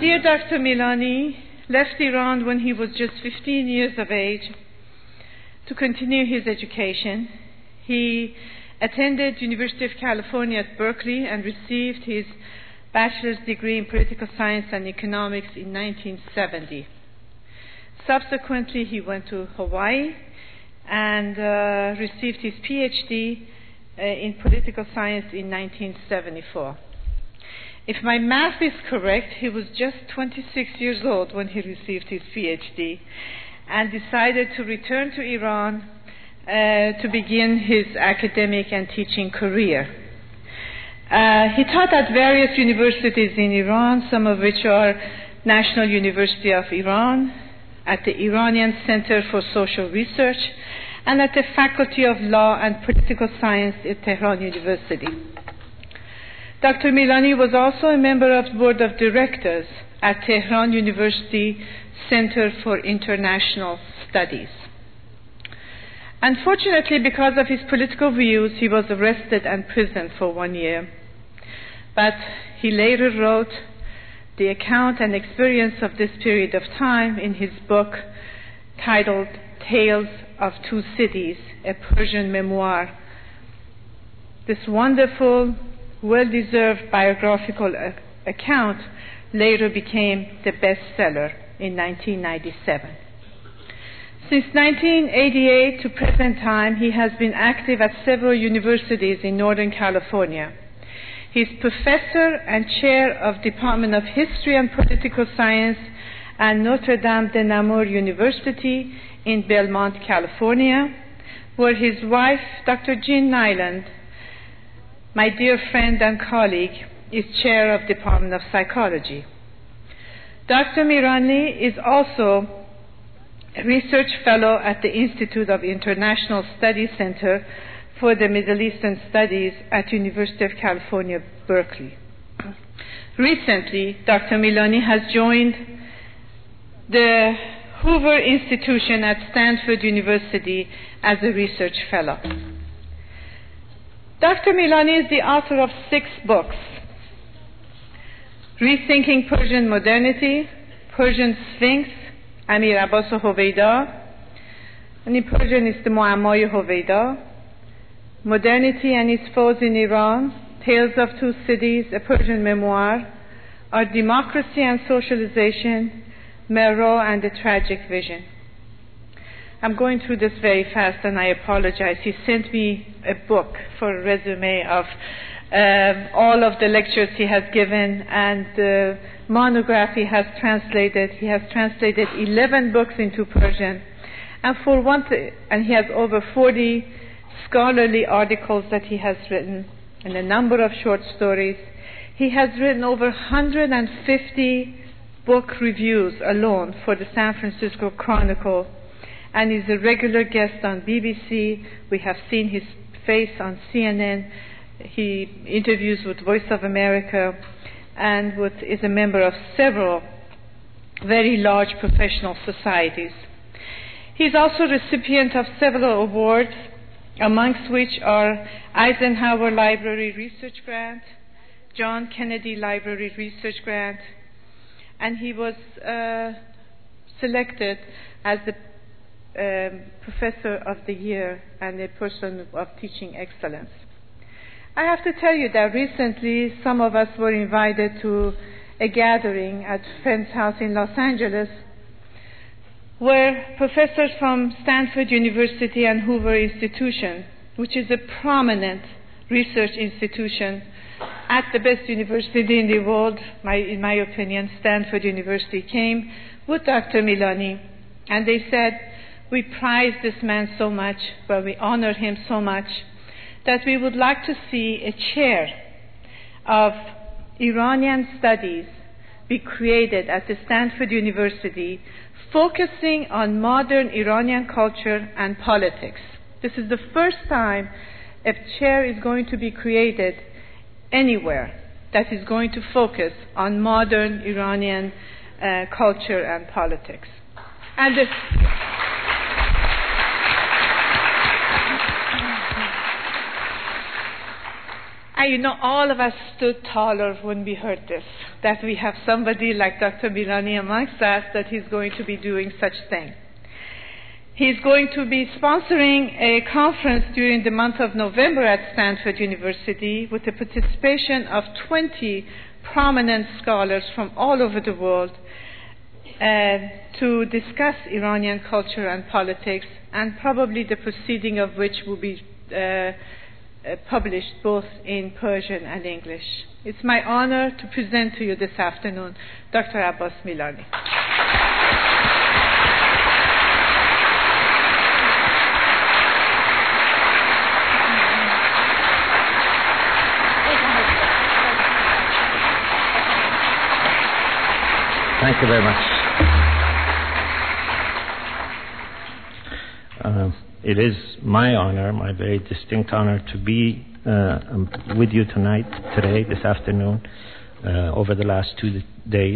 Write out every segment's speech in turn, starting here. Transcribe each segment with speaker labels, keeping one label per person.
Speaker 1: Dear Dr. Milani left Iran when he was just 15 years of age to continue his education. He attended University of California at Berkeley and received his bachelor's degree in political science and economics in 1970. Subsequently, he went to Hawaii and received his PhD in political science in 1974. If my math is correct, he was just 26 years old when he received his PhD and decided to return to Iran to begin his academic and teaching career. He taught at various universities in Iran, some of which are National University of Iran, at the Iranian Center for Social Research, and at the Faculty of Law and Political Science at Tehran University. Dr. Milani was also a member of the Board of Directors at Tehran University Center for International Studies. Unfortunately, because of his political views, he was arrested and imprisoned for 1 year. But he later wrote the account and experience of this period of time in his book titled Tales of Two Cities, a Persian Memoir. This wonderful, well-deserved biographical account later became the bestseller in 1997. Since 1988 to present time, he has been active at several universities in Northern California. He is professor and chair of Department of History and Political Science at Notre Dame de Namur University in Belmont, California, where his wife, Dr. Jean Nyland, my dear friend and colleague, is chair of Department of Psychology. Dr. Milani is also a research fellow at the Institute of International Studies Center for the Middle Eastern Studies at University of California, Berkeley. Recently, Dr. Milani has joined the Hoover Institution at Stanford University as a research fellow. Dr. Milani is the author of 6 books: Rethinking Persian Modernity, Persian Sphinx, Amir Abbas Hoveida, and in Persian is the Muammai Hoveida, Modernity and Its Foes in Iran, Tales of Two Cities, a Persian Memoir, Our Democracy and Socialization, Meroe and the Tragic Vision. I'm going through this very fast and I apologize. He sent me a book for a resume of all of the lectures he has given and the monograph he has translated. He has translated 11 books into Persian. And he has over 40 scholarly articles that he has written and a number of short stories. He has written over 150 book reviews alone for the San Francisco Chronicle, and is a regular guest on BBC. We have seen his face on CNN. He interviews with Voice of America and is a member of several very large professional societies. He is also recipient of several awards, amongst which are Eisenhower Library Research Grant, John Kennedy Library Research Grant, and he was selected as the Professor of the Year and a person of teaching excellence. I have to tell you that recently some of us were invited to a gathering at a friend's house in Los Angeles where professors from Stanford University and Hoover Institution, which is a prominent research institution at the best university in the world, in my opinion, Stanford University, came with Dr. Milani, and they said, we prize this man so much, but we honor him so much, that we would like to see a chair of Iranian studies be created at the Stanford University, focusing on modern Iranian culture and politics. This is the first time a chair is going to be created anywhere that is going to focus on modern Iranian culture and politics. And you know, all of us stood taller when we heard this. that we have somebody like Dr. Milani amongst us that he's going to be doing such thing. He's going to be sponsoring a conference during the month of November at Stanford University with the participation of 20 prominent scholars from all over the world to discuss Iranian culture and politics, and probably the proceeding of which will be published both in Persian and English. It's my honor to present to you this afternoon Dr. Abbas Milani.
Speaker 2: Thank you very much. It is my honor, my very distinct honor, to be with you today, this afternoon, over the last 2 days.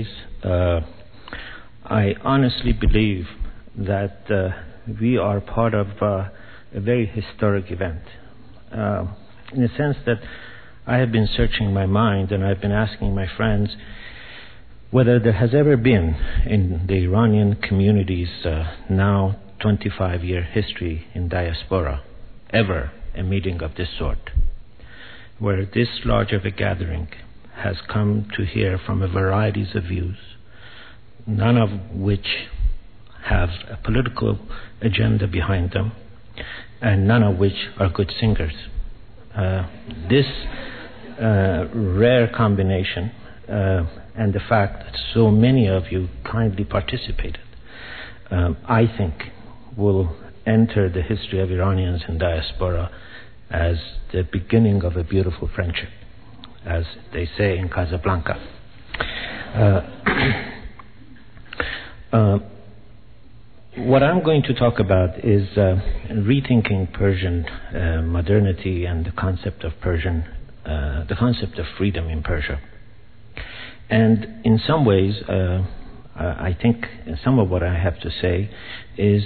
Speaker 2: I honestly believe that we are part of a very historic event, in the sense that I have been searching my mind and I've been asking my friends whether there has ever been in the Iranian community's now 25-year history in diaspora ever a meeting of this sort, where this large of a gathering has come to hear from a varieties of views, none of which have a political agenda behind them, and none of which are good singers. This rare combination and the fact that so many of you kindly participated, I think will enter the history of Iranians in diaspora as the beginning of a beautiful friendship, as they say in Casablanca. What I'm going to talk about is rethinking Persian modernity and the concept of the concept of freedom in Persia. And in some ways, I think some of what I have to say is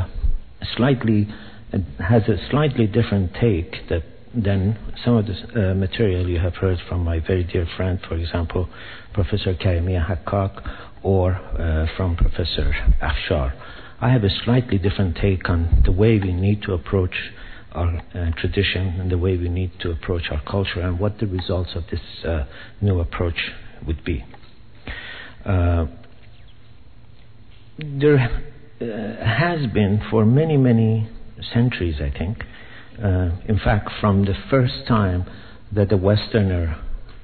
Speaker 2: has a slightly different take than some of the material you have heard from my very dear friend, for example, Professor Karimieh Hakkak, or from Professor Afshar. I have a slightly different take on the way we need to approach our tradition and the way we need to approach our culture and what the results of this new approach would be. There has been for many, many centuries, I think, in fact, from the first time that a Westerner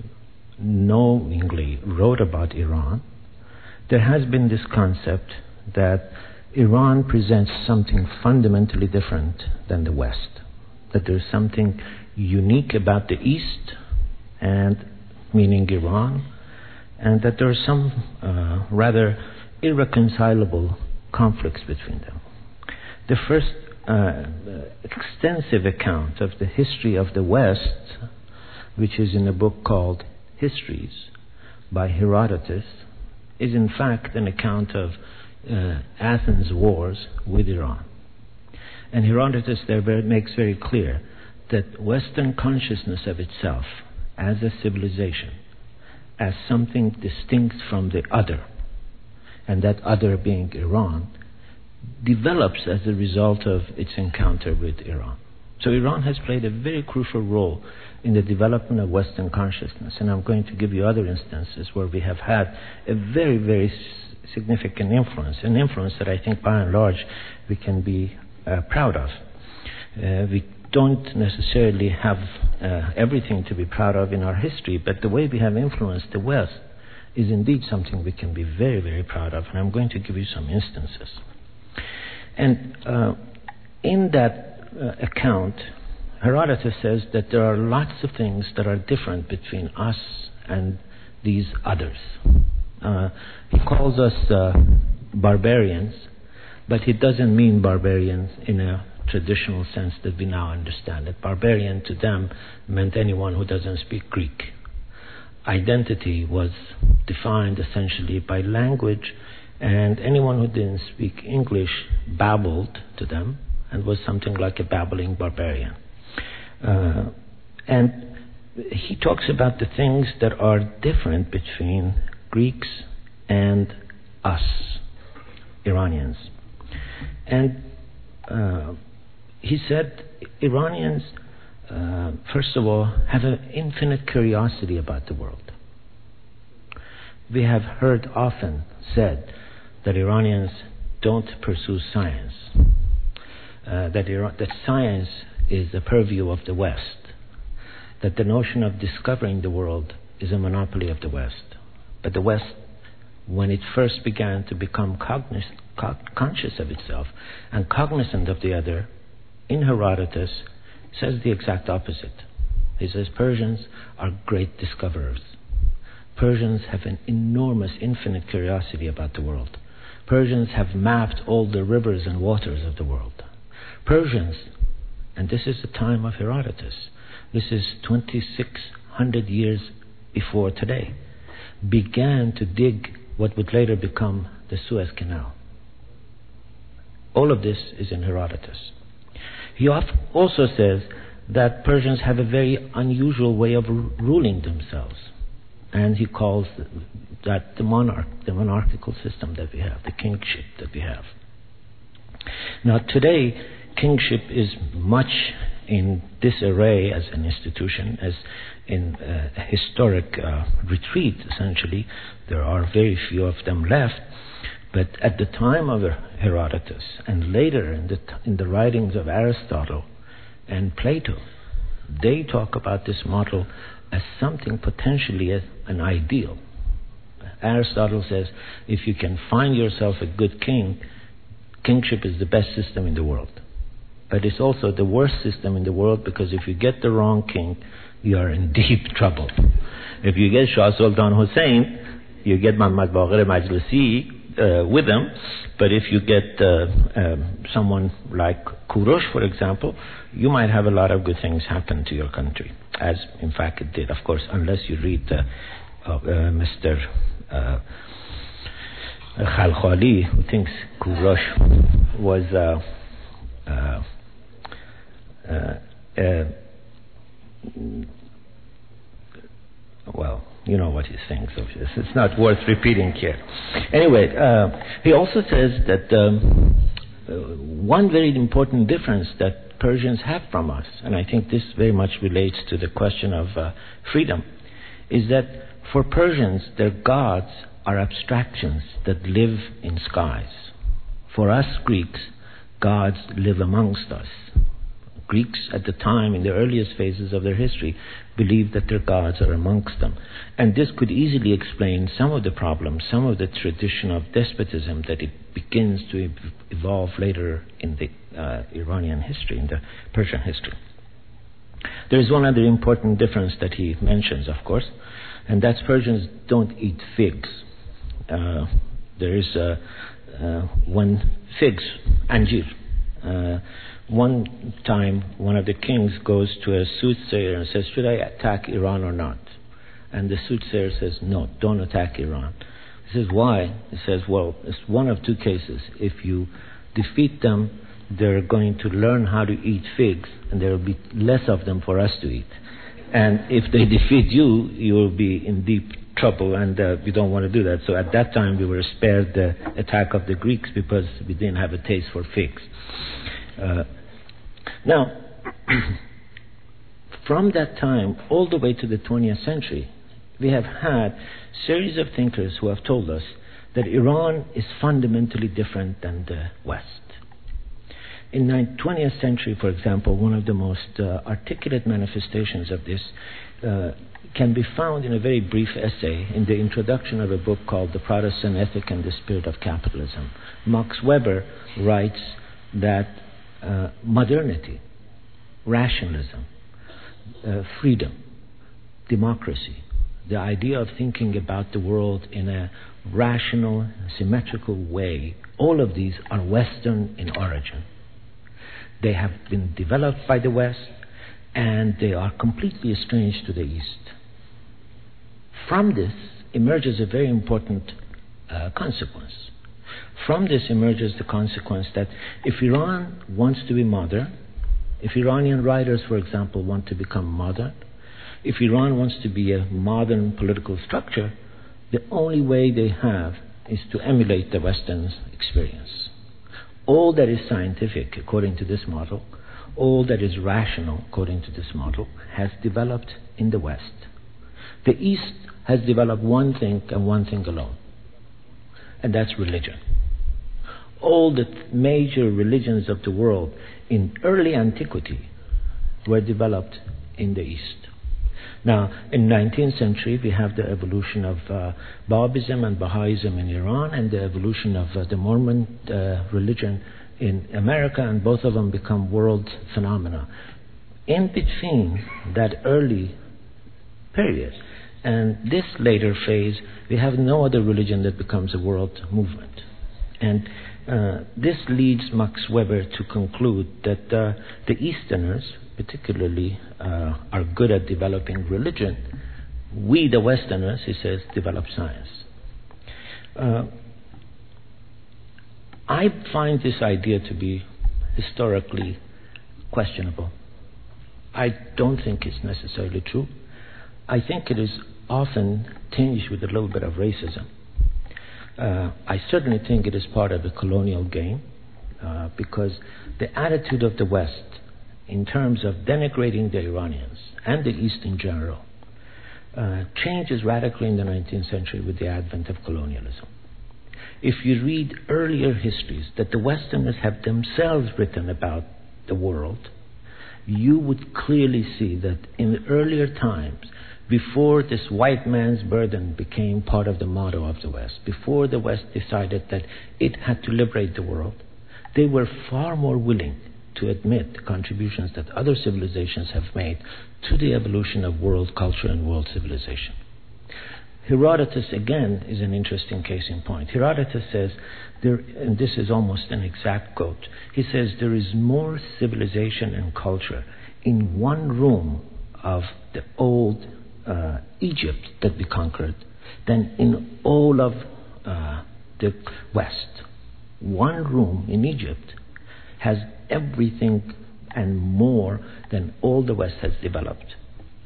Speaker 2: knowingly wrote about Iran, there has been this concept that Iran presents something fundamentally different than the West, that there's something unique about the East, and meaning Iran, and that there are some rather irreconcilable conflicts between them. The first extensive account of the history of the West, which is in a book called Histories by Herodotus, is in fact an account of Athens' wars with Iran. And Herodotus there makes very clear that Western consciousness of itself as a civilization, as something distinct from the other, and that other being Iran, develops as a result of its encounter with Iran. So Iran has played a very crucial role in the development of Western consciousness, and I'm going to give you other instances where we have had a very, very significant influence, an influence that I think by and large we can be proud of. We don't necessarily have everything to be proud of in our history, but the way we have influenced the West is indeed something we can be very, very proud of, and I'm going to give you some instances. And in that account, Herodotus says that there are lots of things that are different between us and these others. He calls us barbarians, but he doesn't mean barbarians in a traditional sense that we now understand it. Barbarian to them meant anyone who doesn't speak Greek. Identity was defined essentially by language, and anyone who didn't speak English babbled to them and was something like a babbling barbarian. And he talks about the things that are different between Greeks and us, Iranians. And he said Iranians, first of all, have an infinite curiosity about the world. We have heard often said that Iranians don't pursue science, that science is the purview of the West, that the notion of discovering the world is a monopoly of the West. But the West, when it first began to become conscious of itself and cognizant of the other, in Herodotus, says the exact opposite. He says Persians are great discoverers. Persians have an enormous, infinite curiosity about the world. Persians have mapped all the rivers and waters of the world. Persians, and this is the time of Herodotus, this is 2,600 years before today, began to dig what would later become the Suez Canal. All of this is in Herodotus. He also says that Persians have a very unusual way of ruling themselves. And he calls that the monarchical system that we have, the kingship that we have. Now today, kingship is much in disarray as an institution, as in a historic retreat, essentially. There are very few of them left. But at the time of Herodotus, and later in the writings of Aristotle and Plato, they talk about this model as something potentially as an ideal. Aristotle says, if you can find yourself a good king, kingship is the best system in the world. But it's also the worst system in the world, because if you get the wrong king, you are in deep trouble. If you get Shah Sultan Hussein, you get Muhammad Baqir Majlisi with them. But if you get someone like Kurosh, for example, you might have a lot of good things happen to your country, as in fact it did, of course, unless you read Mr. Khalkhali, who thinks Kurosh was well, you know what he thinks of this. It's not worth repeating here. Anyway, he also says that one very important difference that Persians have from us, and I think this very much relates to the question of freedom, is that for Persians, their gods are abstractions that live in skies. For us Greeks, gods live amongst us. Greeks at the time, in the earliest phases of their history, believed that their gods are amongst them. And this could easily explain some of the problems, some of the tradition of despotism that it begins to evolve later in the Iranian history, in the Persian history. There is one other important difference that he mentions, of course, and that's Persians don't eat figs. There is one figs, anjir. One time, one of the kings goes to a soothsayer and says, should I attack Iran or not? And the soothsayer says, no, don't attack Iran. He says, why? He says, well, it's one of two cases. If you defeat them, they're going to learn how to eat figs, and there will be less of them for us to eat. And if they defeat you, you will be in deep trouble, and we don't want to do that. So at that time, we were spared the attack of the Greeks because we didn't have a taste for figs. Now, from that time all the way to the 20th century, we have had a series of thinkers who have told us that Iran is fundamentally different than the West. In the 20th century, for example, one of the most articulate manifestations of this can be found in a very brief essay in the introduction of a book called The Protestant Ethic and the Spirit of Capitalism. Max Weber writes that modernity, rationalism, freedom, democracy, the idea of thinking about the world in a rational, symmetrical way, all of these are Western in origin. They have been developed by the West, and they are completely estranged to the East. From this emerges a very important consequence. From this emerges the consequence that if Iran wants to be modern, if Iranian writers, for example, want to become modern, if Iran wants to be a modern political structure, the only way they have is to emulate the Western experience. All that is scientific, according to this model, all that is rational, according to this model, has developed in the West. The East has developed one thing and one thing alone, and that's religion. All the major religions of the world in early antiquity were developed in the East. Now, in the 19th century, we have the evolution of Babism and Baha'ism in Iran, and the evolution of the Mormon religion in America, and both of them become world phenomena. In between that early period and this later phase, we have no other religion that becomes a world movement. And this leads Max Weber to conclude that the Easterners, particularly, are good at developing religion. We, the Westerners, he says, develop science. I find this idea to be historically questionable. I don't think it's necessarily true. I think it is often tinged with a little bit of racism. I certainly think it is part of the colonial game, because the attitude of the West in terms of denigrating the Iranians and the East in general changes radically in the 19th century with the advent of colonialism. If you read earlier histories that the Westerners have themselves written about the world, you would clearly see that in earlier times, before this white man's burden became part of the motto of the West, before the West decided that it had to liberate the world, they were far more willing to admit the contributions that other civilizations have made to the evolution of world culture and world civilization. Herodotus, again, is an interesting case in point. Herodotus says, and this is almost an exact quote, he says, there is more civilization and culture in one room of the old Egypt that we conquered than in all of the West. One room in Egypt has everything and more than all the West has developed.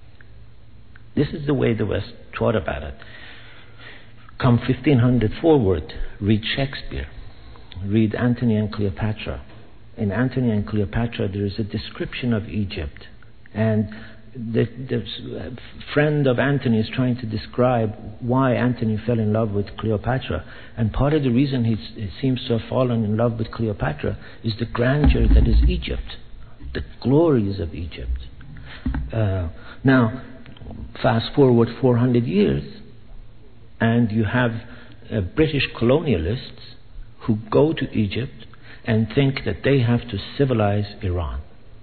Speaker 2: This is the way the West thought about it. Come 1500 forward, read Shakespeare, read Antony and Cleopatra. In Antony and Cleopatra, there is a description of Egypt, and the friend of Antony is trying to describe why Antony fell in love with Cleopatra, and part of the reason he seems to have fallen in love with Cleopatra is the grandeur that is Egypt, the glories of Egypt. Now, fast forward 400 years, and you have British colonialists who go to Egypt and think that they have to civilize Iran.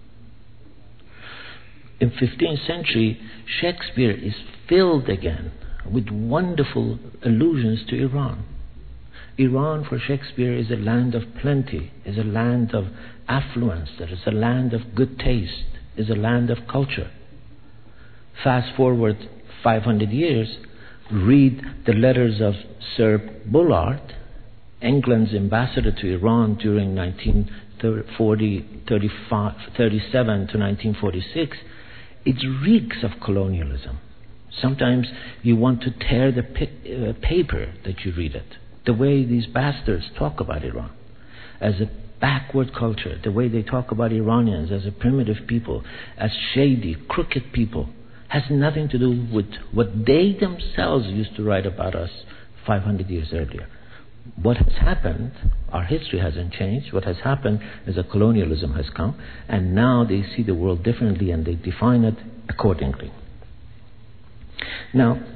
Speaker 2: In 15th century, Shakespeare is filled again with wonderful allusions to Iran. Iran for Shakespeare is a land of plenty, is a land of affluence, that is a land of good taste, is a land of culture. Fast forward 500 years, read the letters of Sir Bullard, England's ambassador to Iran during 1937 to 1946. It reeks of colonialism. Sometimes you want to tear the paper that you read it. The way these bastards talk about Iran as a backward culture, the way they talk about Iranians as a primitive people, as shady, crooked people, has nothing to do with what they themselves used to write about us 500 years earlier. What has happened, our history hasn't changed. What has happened is that colonialism has come, and now they see the world differently and they define it accordingly. Now,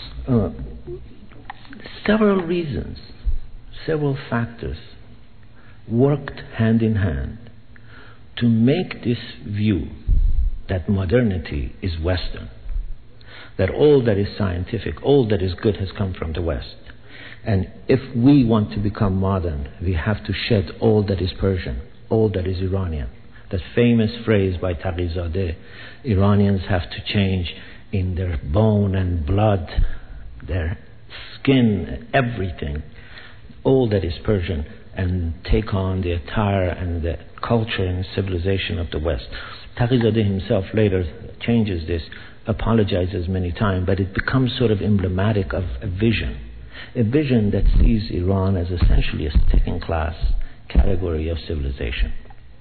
Speaker 2: several reasons, several factors worked hand in hand to make this view that modernity is Western, that all that is scientific, all that is good has come from the West. And if we want to become modern, we have to shed all that is Persian, all that is Iranian. That famous phrase by Taqiyzadeh, Iranians have to change in their bone and blood, their skin, everything, all that is Persian, and take on the attire and the culture and civilization of the West. Taqiyzadeh himself later changes this apologizes many times, but it becomes sort of emblematic of a vision that sees Iran as essentially a second-class category of civilization.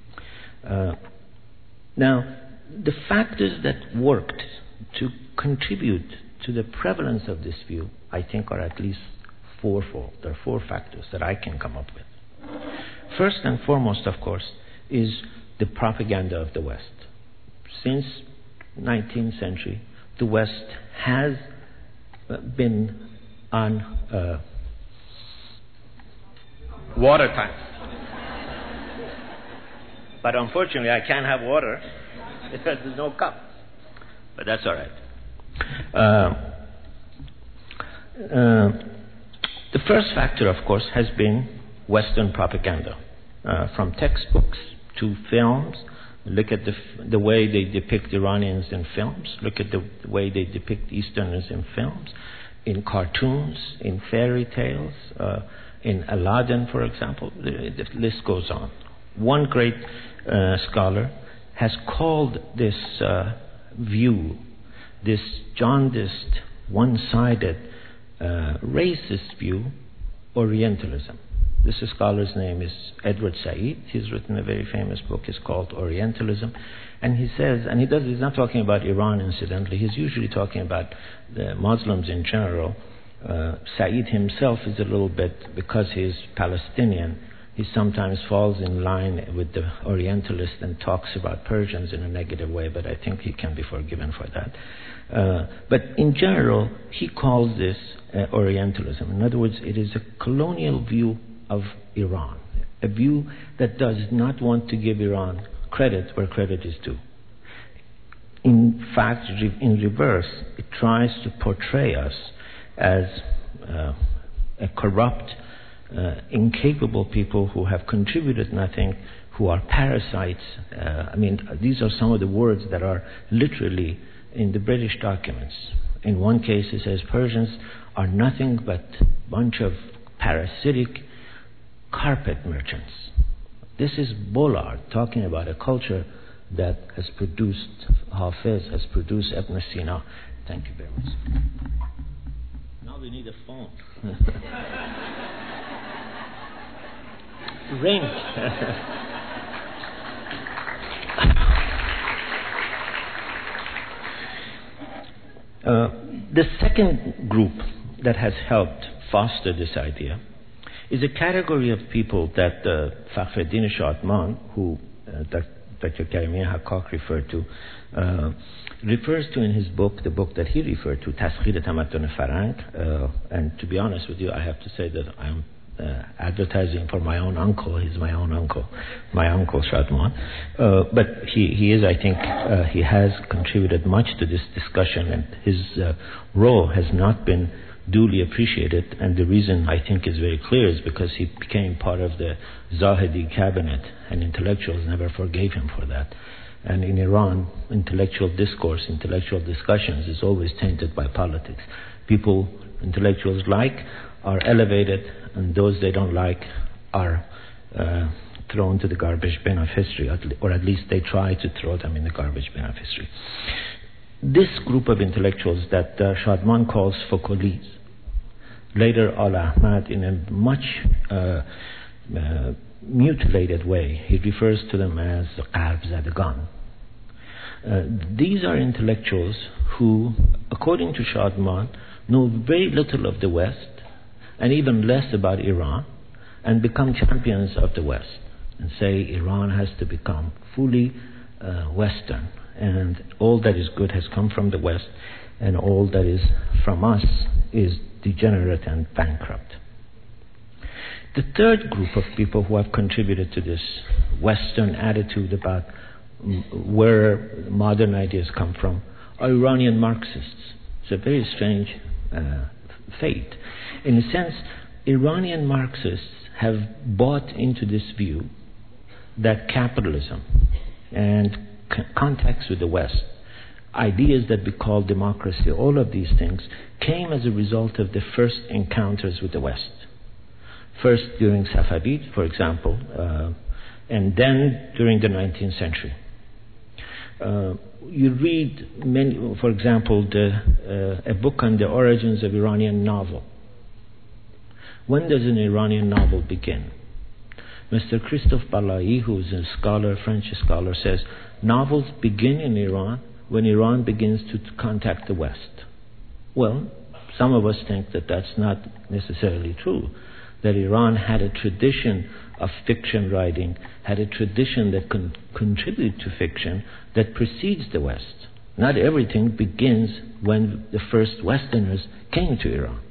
Speaker 2: Now, the factors that worked to contribute to the prevalence of this view, I think, are at least fourfold. There are four factors that I can come up with. First and foremost, of course, is the propaganda of the West. Since 19th century, the West has been on water time. But unfortunately, I can't have water because there's no cup. But that's all right. The first factor, of course, has been Western propaganda. From textbooks to films, look at the way they depict Iranians in films. Look at the way they depict Easterners in films, in cartoons, in fairy tales, in Aladdin, for example. The list goes on. One great scholar has called this view, this jaundiced, one-sided, racist view, Orientalism. This scholar's name is Edward Said. He's written a very famous book. It's called Orientalism. And he says, and he's not talking about Iran, incidentally. He's usually talking about the Muslims in general. Said himself is a little bit, because he's Palestinian, he sometimes falls in line with the Orientalists and talks about Persians in a negative way, but I think he can be forgiven for that. But in general, he calls this Orientalism. In other words, it is a colonial view of Iran, a view that does not want to give Iran credit where credit is due. In fact, in reverse, it tries to portray us as a corrupt, incapable people who have contributed nothing, who are parasites. These are some of the words that are literally in the British documents. In one case, it says Persians are nothing but a bunch of parasitic carpet merchants. This is Bollard talking about a culture that has produced Hafiz, has produced Ibn Sina. Thank you very much. Now we need a phone. Ring. The second group that has helped foster this idea is a category of people that Fakhreddin Shadman, who Dr. Karimi Haqqaq referred to, refers to in his book, the book that he referred to, Taskhir Tamaddun Farang. And to be honest with you, I have to say that I'm advertising for my own uncle. He's my own uncle, my uncle Shadman. But he is, I think, he has contributed much to this discussion, and his role has not been duly appreciated, and the reason I think is very clear is because he became part of the Zahedi cabinet, and intellectuals never forgave him for that. And in Iran, intellectual discourse, intellectual discussions is always tainted by politics. People intellectuals like are elevated, and those they don't like are thrown to the garbage bin of history, or at least they try to throw them in the garbage bin of history. This group of intellectuals that Shadman calls Foucaults, later Al-Ahmad, in a much mutilated way, he refers to them as Gharb-Zadegan. These are intellectuals who, according to Shadman, know very little of the West and even less about Iran, and become champions of the West and say Iran has to become fully Western, and all that is good has come from the West, and all that is from us is degenerate and bankrupt. The third group of people who have contributed to this Western attitude about where modern ideas come from are Iranian Marxists. It's a very strange fate. In a sense, Iranian Marxists have bought into this view that capitalism and contacts with the West, ideas that we call democracy, all of these things came as a result of the first encounters with the West. First during Safavid, for example, and then during the 19th century. You read many, for example, a book on the origins of Iranian novel. When does an Iranian novel begin? Mr. Christophe Balayi, who is a scholar, French scholar, says novels begin in Iran when Iran begins to contact the West. Well, some of us think that that's not necessarily true, that Iran had a tradition of fiction writing, had a tradition that contributed to fiction that precedes the West. Not everything begins when the first Westerners came to Iran.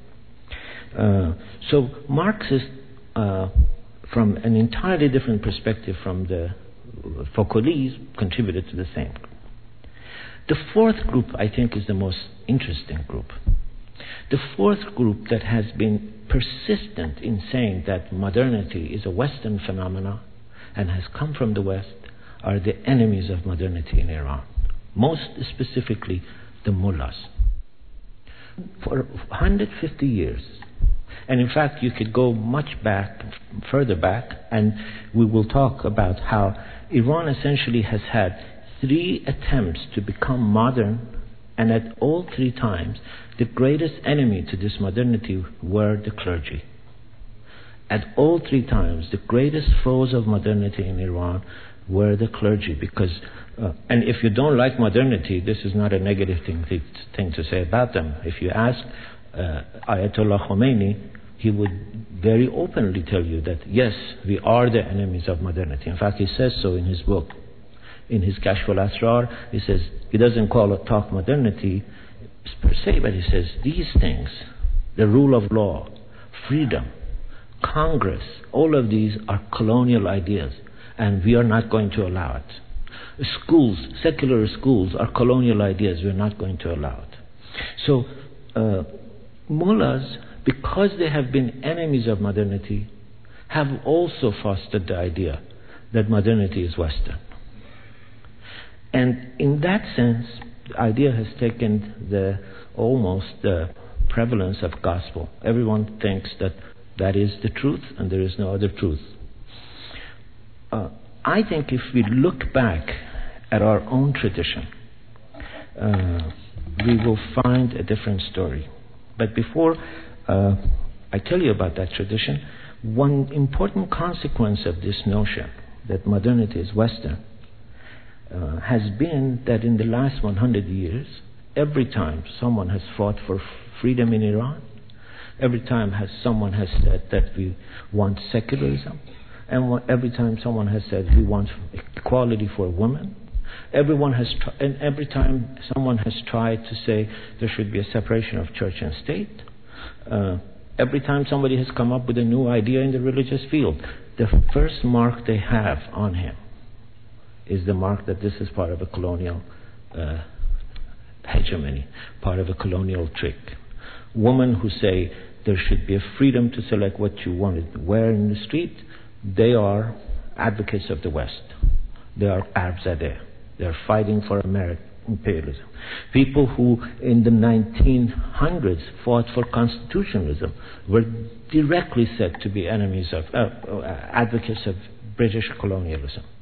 Speaker 2: So Marxists, from an entirely different perspective from the Foucault's, contributed to the same. The fourth group, I think, is the most interesting group. The fourth group that has been persistent in saying that modernity is a Western phenomenon and has come from the West are the enemies of modernity in Iran, most specifically the mullahs. For 150 years, and in fact you could go much back, further back, and we will talk about how Iran essentially has had 3 attempts to become modern, and at all 3 times the greatest enemy to this modernity were the clergy. At all 3 times the greatest foes of modernity in Iran were the clergy, because and if you don't like modernity, this is not a negative thing to say about them. If you ask Ayatollah Khomeini, he would very openly tell you that yes, we are the enemies of modernity. In fact, he says so in his book. In his Kashf al-Asrar, he says, he doesn't talk modernity per se, but he says these things, the rule of law, freedom, Congress, all of these are colonial ideas, and we are not going to allow it. Schools, secular schools, are colonial ideas, we are not going to allow it. So, mullahs, because they have been enemies of modernity, have also fostered the idea that modernity is Western. And in that sense, the idea has taken almost the prevalence of gospel. Everyone thinks that that is the truth and there is no other truth. I think if we look back at our own tradition, we will find a different story. But before I tell you about that tradition, one important consequence of this notion that modernity is Western has been that in the last 100 years, every time someone has fought for freedom in Iran, every time someone has said that we want secularism, and every time someone has said we want equality for women, and every time someone has tried to say there should be a separation of church and state, every time somebody has come up with a new idea in the religious field, the first mark they have on him is the mark that this is part of a colonial hegemony, part of a colonial trick. Women who say there should be a freedom to select what you want to wear in the street, they are advocates of the West. They are Arabzadeh. They are fighting for American imperialism. People who in the 1900s fought for constitutionalism were directly said to be enemies of, advocates of British colonialism.